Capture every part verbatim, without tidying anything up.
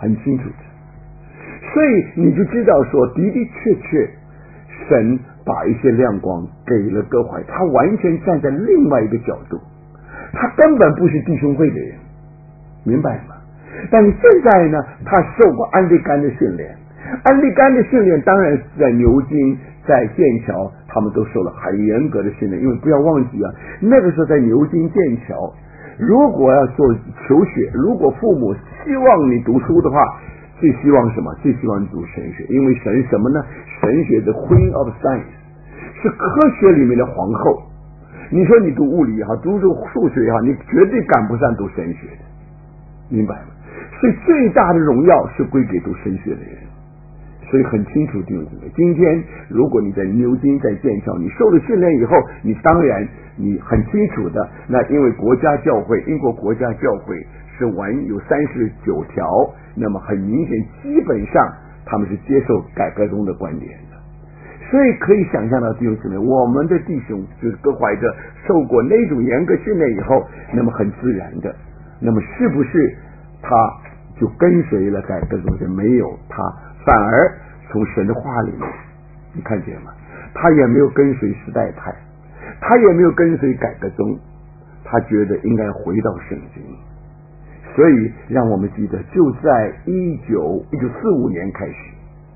很清楚的。所以你就知道说，的的确确，神把一些亮光给了歌怀，他完全站在另外一个角度，他根本不是弟兄会的人，明白吗？但是现在呢，他受过安利甘的训练，安利甘的训练当然是在牛津、在剑桥，他们都受了很严格的训练。因为不要忘记啊，那个时候在牛津、剑桥，如果要做求学，如果父母希望你读书的话，最希望什么？最希望你读神学，因为神什么呢？神学的 Queen of Science 是科学里面的皇后。你说你读物理也好，读数学也好，你绝对赶不上读神学的，明白吗？所以最大的荣耀是归给读神学的人。所以很清楚弟兄姊妹，今天如果你在牛津、在剑桥，你受了训练以后，你当然你很清楚的，那因为国家教会，英国国家教会是完有三十九条，那么很明显，基本上他们是接受改革中的观点的。所以可以想象到弟兄姊妹，我们的弟兄就是各怀着受过那种严格训练以后，那么很自然的，那么是不是他就跟随了改革中的？没有，他反而从神的话里面，你看见吗？他也没有跟随时代派，他也没有跟随改革宗，他觉得应该回到圣经。所以让我们记得，就在一九一九四五年开始，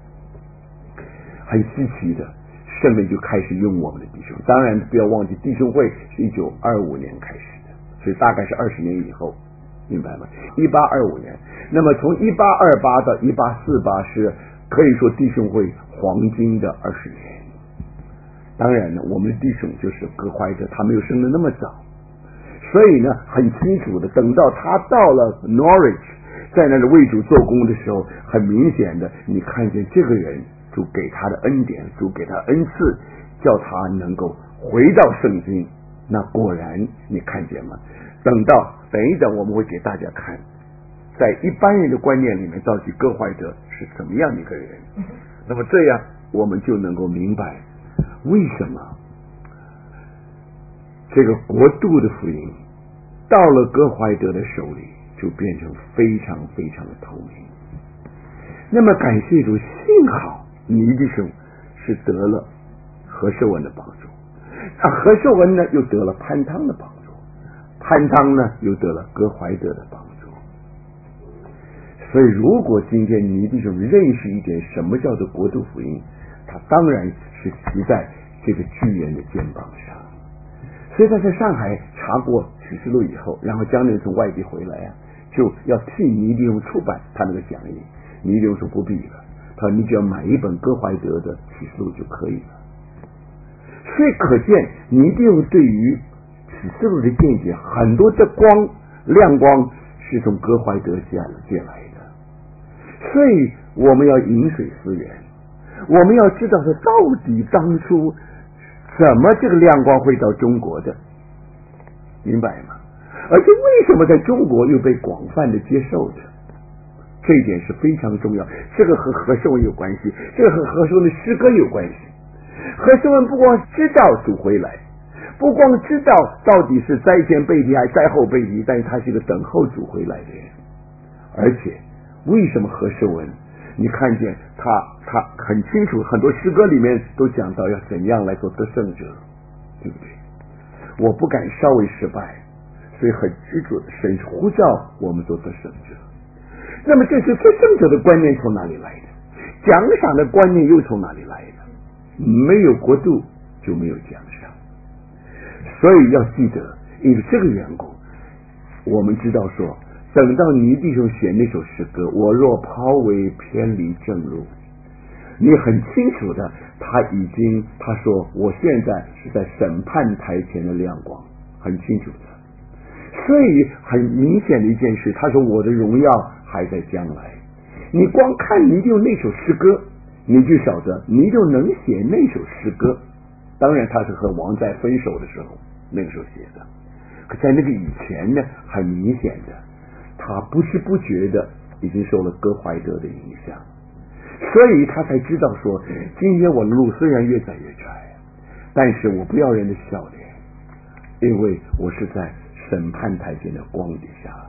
很稀奇的，圣灵就开始用我们的弟兄。当然不要忘记，弟兄会是一九二五年开始的，所以大概是二十年以后，明白吗？一八二五年，那么从一八二八到一八四八是可以说弟兄会黄金的二十年。当然呢，我们的弟兄就是各怀着他没有生得那么早，所以呢很清楚的，等到他到了 Norwich， 在那里为主做工的时候，很明显的你看见这个人，主给他的恩典，主给他恩赐，叫他能够回到圣经。那果然你看见吗？等到等一等我们会给大家看，在一般人的观念里面，到底各怀者是怎么样的一个人。那么这样我们就能够明白为什么这个国度的福音到了各怀者的手里就变成非常非常的透明。那么感谢主，幸好尼弟兄是得了何寿文的帮助，那何寿文呢又得了潘汤的帮助，潘汤呢又得了各怀者的帮助。所以如果今天尼弟兄认识一点什么叫做国度福音，他当然是骑在这个巨人的肩膀上。所以他在上海查过启示录以后，然后将来从外地回来啊，就要替尼弟兄出版他那个讲义。尼弟兄说不必了，他说你只要买一本哥怀德的启示录就可以了。所以可见尼弟兄对于启示录的见解，很多的光亮光是从哥怀德借借来的。所以我们要饮水思源，我们要知道说到底当初怎么这个亮光会到中国的，明白吗？而且为什么在中国又被广泛的接受的，这一点是非常重要。这个和何寿文有关系，这个和何寿文的诗歌有关系。何寿文不光知道主回来，不光知道到底是灾前被提还是灾后被提，但是他是一个等候主回来的人。而且为什么何寿文你看见他他很清楚，很多诗歌里面都讲到要怎样来做得胜者，对不对？我不敢稍微失败，所以很执着的神呼召我们做得胜者。那么这是得胜者的观念从哪里来的？奖赏的观念又从哪里来的？没有国度就没有奖赏。所以要记得，因为这个缘故，我们知道说，等到尼弟兄写那首诗歌，我若抛为偏离正路，你很清楚的，他已经他说我现在是在审判台前的亮光，很清楚的。所以很明显的一件事，他说我的荣耀还在将来。你光看尼弟兄那首诗歌，你就晓得尼弟兄能写那首诗歌。当然他是和王在分手的时候那个时候写的，可在那个以前呢，很明显的他不知不觉的已经受了哥怀德的影响，所以他才知道说，今天我的路虽然越窄越窄，但是我不要人的笑脸，因为我是在审判台前的光底下。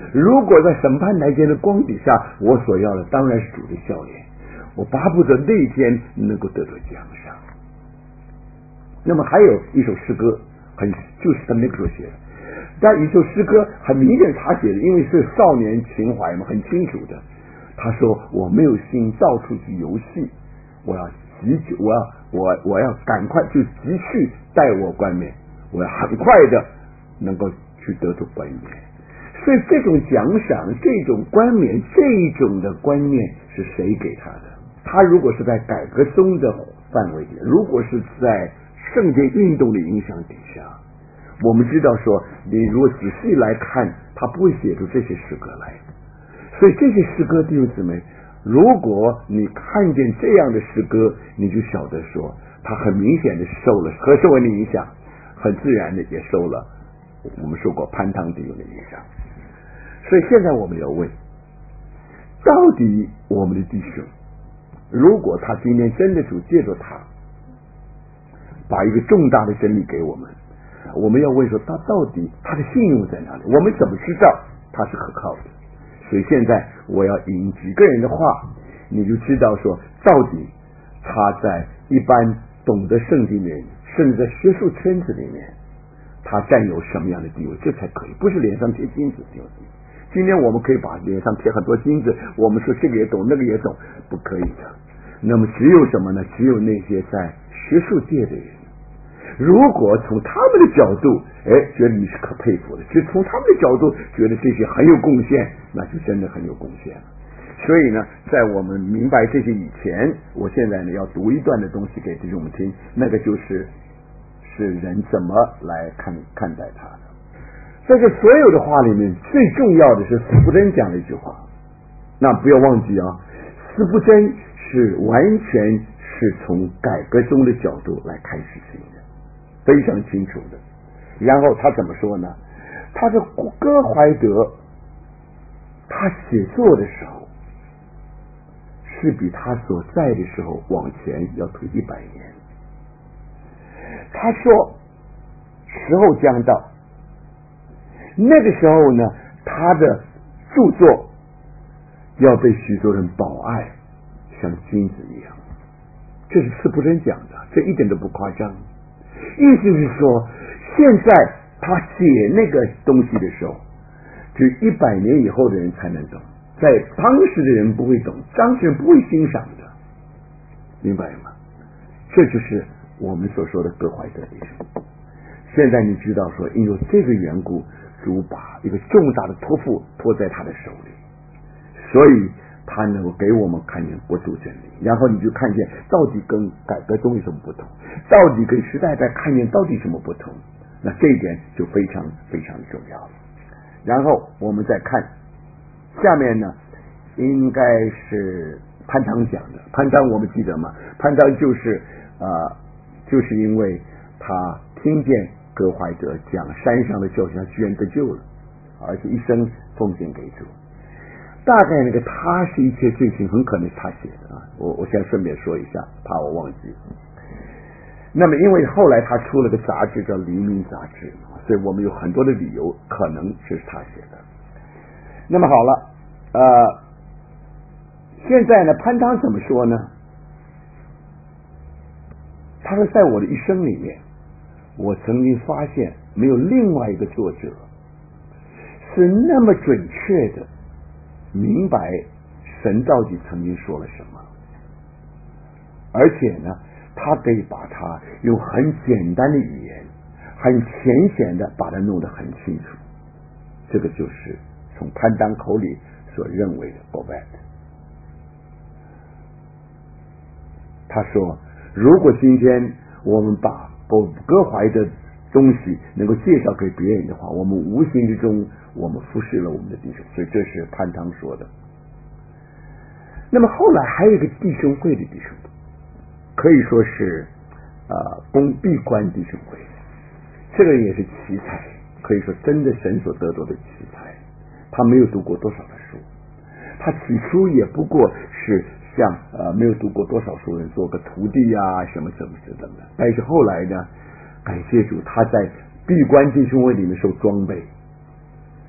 如果在审判台前的光底下，我所要的当然是主的笑脸，我巴不得那一天能够得到奖赏。那么还有一首诗歌，很就是他那个时候写的，但一首诗歌很明显他写的，因为是少年情怀嘛，很清楚的。他说：“我没有心到处去游戏，我要急去，我要我我要赶快就急去带我冠冕，我要很快的能够去得出冠冕。”所以这种奖赏、这种冠冕、这种的观念是谁给他的？他如果是在改革宗的范围里，如果是在圣洁运动的影响底下，我们知道说，你如果仔细来看，他不会写出这些诗歌来。所以这些诗歌，弟兄姊妹，如果你看见这样的诗歌，你就晓得说，他很明显的受了何圣文的影响，很自然的也受了我们说过潘汤弟兄的影响。所以现在我们要问，到底我们的弟兄，如果他今天真的主借着他把一个重大的真理给我们，我们要问说他到底他的信用在哪里？我们怎么知道他是可靠的？所以现在我要引几个人的话，你就知道说到底他在一般懂得圣经的人，甚至在学术圈子里面，他占有什么样的地位，这才可以，不是脸上贴金子。今天我们可以把脸上贴很多金子，我们说这个也懂那个也懂，不可以的。那么只有什么呢？只有那些在学术界的人，如果从他们的角度哎觉得你是可佩服的，就从他们的角度觉得这些很有贡献，那就真的很有贡献了。所以呢，在我们明白这些以前，我现在呢要读一段的东西给弟兄们听，那个就是是人怎么来看看待他的。在这所有的话里面，最重要的是司布真讲了一句话，那不要忘记啊，司布真是完全是从改革中的角度来看事情的，非常清楚的。然后他怎么说呢？他的哥怀德，他写作的时候是比他所在的时候往前要推一百年。他说时候将到，那个时候呢，他的著作要被许多人保爱，像金子一样。这是司布真讲的，这一点都不夸张。意思是说，现在他写那个东西的时候，只一百年以后的人才能懂，在当时的人不会懂，当时人不会欣赏的，明白吗？这就是我们所说的哥怀德弟兄。现在你知道说，因为这个缘故，主把一个重大的托付托在他的手里，所以他能够给我们看见国度真理，然后你就看见到底跟改革中有什么不同，到底跟时代在看见到底什么不同，那这一点就非常非常重要了。然后我们再看下面呢，应该是潘汤讲的。潘汤我们记得吗？潘汤就是呃，就是因为他听见哥怀德讲山上的教训，他居然得救了，而且一生奉献给主。大概那个他是一切罪行，很可能是他写的啊。我我先顺便说一下，怕我忘记。那么因为后来他出了个杂志叫《黎明杂志》，所以我们有很多的理由可能是他写的。那么好了，呃，现在呢，潘汤怎么说呢？他说，在我的一生里面，我曾经发现没有另外一个作者是那么准确的明白神到底曾经说了什么，而且呢，他可以把它用很简单的语言，很浅显的把它弄得很清楚。这个就是从潘汤口里所认为的 Bovet。 他说，如果今天我们把哥怀的东西能够介绍给别人的话，我们无形之中我们忽视了我们的弟兄，所以这是潘汤说的。那么后来还有一个弟兄会的弟兄，可以说是呃公闭关弟兄会，这个也是奇才，可以说真的神所得到的奇才。他没有读过多少的书，他起初也不过是像呃没有读过多少书人做个徒弟啊什么什么等等的，但是后来呢，感谢主，他在闭关弟兄会里面受装备，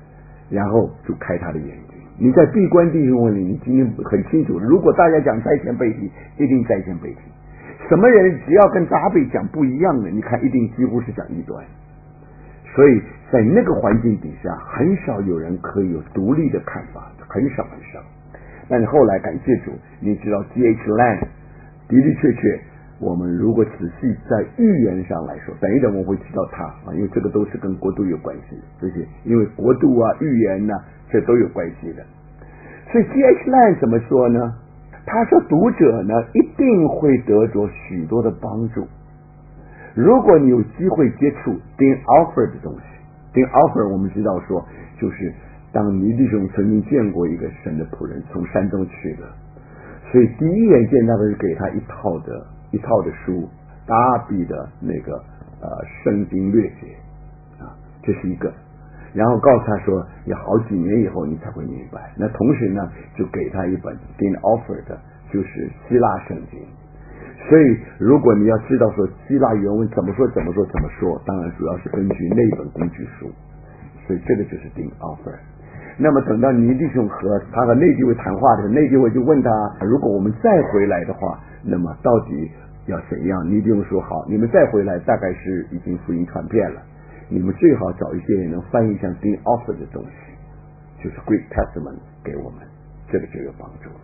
然后就开他的眼睛。你在闭关弟兄问里，你今天很清楚，如果大家讲在线背题，一定在线背题。什么人只要跟达比讲不一样的，你看一定几乎是讲异端。所以在那个环境底下，很少有人可以有独立的看法，很少很少。但是后来感谢主，你知道 G H Lang 的的确确，我们如果仔细在预言上来说，等一等我会提到他啊，因为这个都是跟国度有关系的，这些因为国度啊、预言呢、啊，这都有关系的。所以 G H Lang 怎么说呢？他说读者呢一定会得着许多的帮助。如果你有机会接触 Dean Alford 的东西 ，Dean Alford 我们知道说，就是当尼弟兄曾经见过一个神的仆人从山东去的，所以第一眼见到的是给他一套的一套的书，达比的那个呃圣经略解啊，这是一个。然后告诉他说，要好几年以后你才会明白。那同时呢，就给他一本 Dean Alford 的，就是希腊圣经。所以，如果你要知道说希腊原文怎么说怎么说怎么说，当然主要是根据那本工具书。所以这个就是 Dean Alford。那么等到尼弟兄和他和内地位谈话的时候，内地位就问他，如果我们再回来的话，那么到底要怎样？尼弟兄说好，你们再回来大概是已经福音传遍了，你们最好找一些人能翻译像 Dean Alford 的东西，就是 Greek Testament 给我们，这个就有帮助了。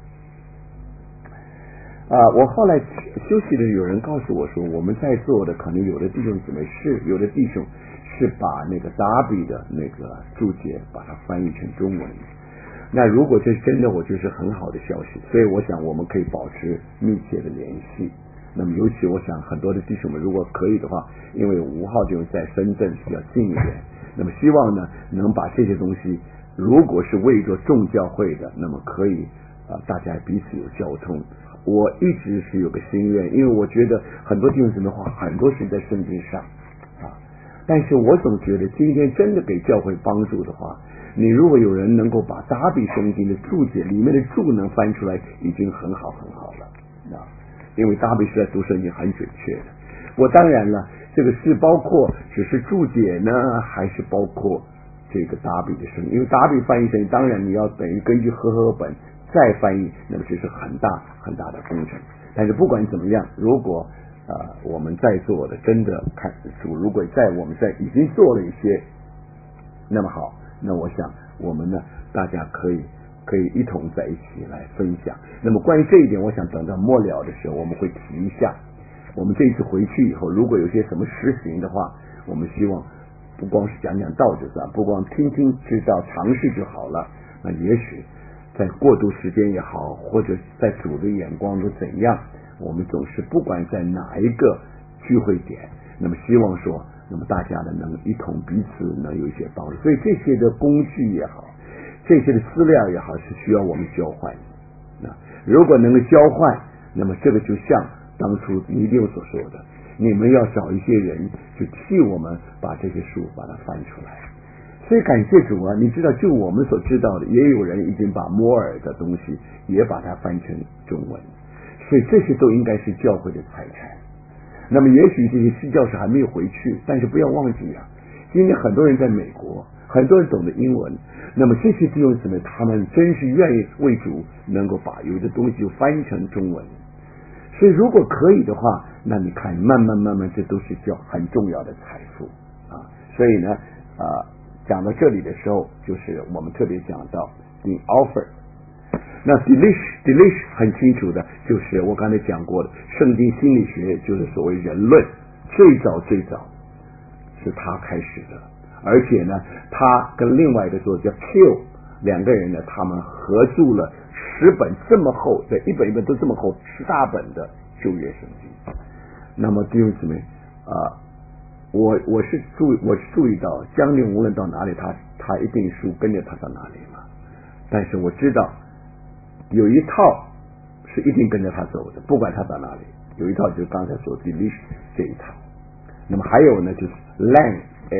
啊，我后来休息的有人告诉我说，我们在座的可能有的弟兄姊妹是，有的弟兄是把那个达比的那个注解把它翻译成中文。那如果这是真的，我觉得是很好的消息，所以我想我们可以保持密切的联系。那么尤其我想很多的弟兄们如果可以的话，因为吴浩就在深圳比较近一点，那么希望呢能把这些东西，如果是为着众教会的，那么可以啊、呃、大家彼此有交通。我一直是有个心愿，因为我觉得很多弟兄姊妹话很多是在圣经上啊，但是我总觉得今天真的给教会帮助的话，你如果有人能够把达比圣经的注解里面的注能翻出来，已经很好很好了啊，因为达比是在读圣经很准确的。我当然了，这个是包括只是注解呢，还是包括这个达比的圣经？因为达比翻译圣经，当然你要等于根据和合本再翻译，那么这是很大很大的工程。但是不管怎么样，如果呃我们在座的真的看主，如果在我们在已经做了一些，那么好，那我想我们呢，大家可以可以一同在一起来分享。那么关于这一点，我想等到末了的时候我们会提一下。我们这一次回去以后，如果有些什么实行的话，我们希望不光是讲讲道就算，不光听听知道尝试就好了。那也许在过渡时间也好，或者在主的眼光都怎样，我们总是不管在哪一个聚会点，那么希望说，那么大家呢能一同彼此能有一些帮助。所以这些的工具也好，这些的资料也好，是需要我们交换的。那如果能够交换，那么这个就像当初尼六所说的，你们要找一些人去替我们把这些书把它翻出来。所以感谢主啊，你知道就我们所知道的，也有人已经把摩尔的东西也把它翻成中文，所以这些都应该是教会的财产。那么也许这些西教士还没有回去，但是不要忘记啊，今天很多人在美国，很多人懂得英文，那么这些弟兄姊妹他们真是愿意为主能够把有的东西就翻成中文。所以如果可以的话，那你看慢慢慢慢这都是叫很重要的财富啊。所以呢啊、呃，讲到这里的时候，就是我们特别讲到 the offer。那 delish delish 很清楚的，就是我刚才讲过的圣经心理学，就是所谓人论，最早最早是他开始的，而且呢他跟另外一个作者叫 Q 两个人呢，他们合著了十本这么厚的，一本一本都这么厚，十大本的旧约圣经。那么弟兄姊妹啊，我我是注我是注意到将军无论到哪里，他他一定书跟着他到哪里嘛。但是我知道有一套是一定跟着他走的，不管他到哪里，有一套就是刚才说的 Delish 这一套。那么还有呢，就是 Lang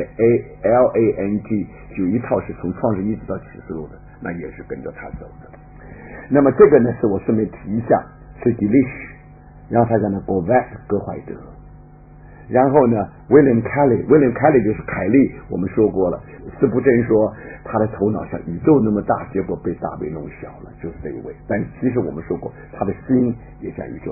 A L A N G 有一套是从创世一直到启示录的，那也是跟着他走的。那么这个呢是我顺便提一下，是 Delish， 然后他讲的 Govett 戈怀德。 然后呢 William Kelly William Kelly 就是凯利，我们说过了，斯布真说他的头脑像宇宙那么大，结果被大卫弄小了，就是这一位。但其实我们说过他的心也像宇宙